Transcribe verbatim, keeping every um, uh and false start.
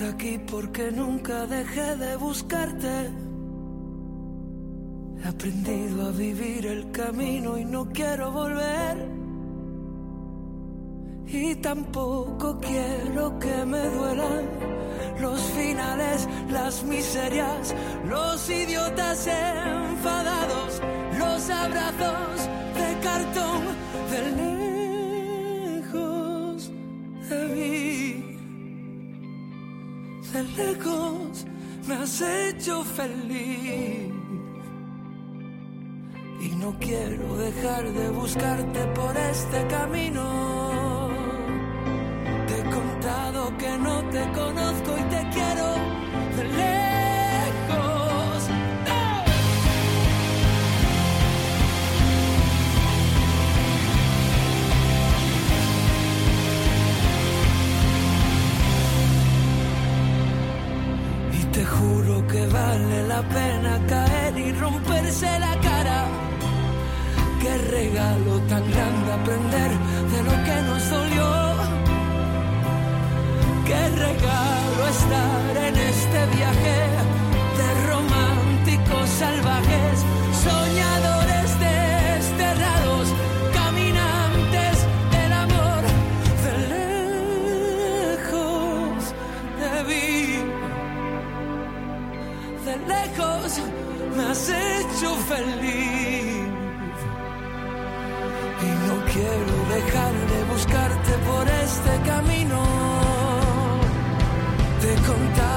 hasta aquí porque nunca dejé de buscarte. He aprendido a vivir el camino y no quiero volver. Y tampoco quiero que me duelan los finales, las miserias, los idiotas enfadados, los abrazos de cartón, de lejos de mí. De lejos me has hecho feliz. Y no quiero dejar de buscarte por este camino. Te he contado que no te conozco y te quiero de lejos. ¡No! Y te juro que vale la pena caer y romperse la cara. Qué regalo tan grande aprender de lo que nos dolió. Qué regalo estar en este viaje de románticos salvajes, soñadores desterrados, caminantes del amor. De lejos te vi, de lejos me has hecho feliz. Y no quiero dejar de buscarte por este camino. Te he contado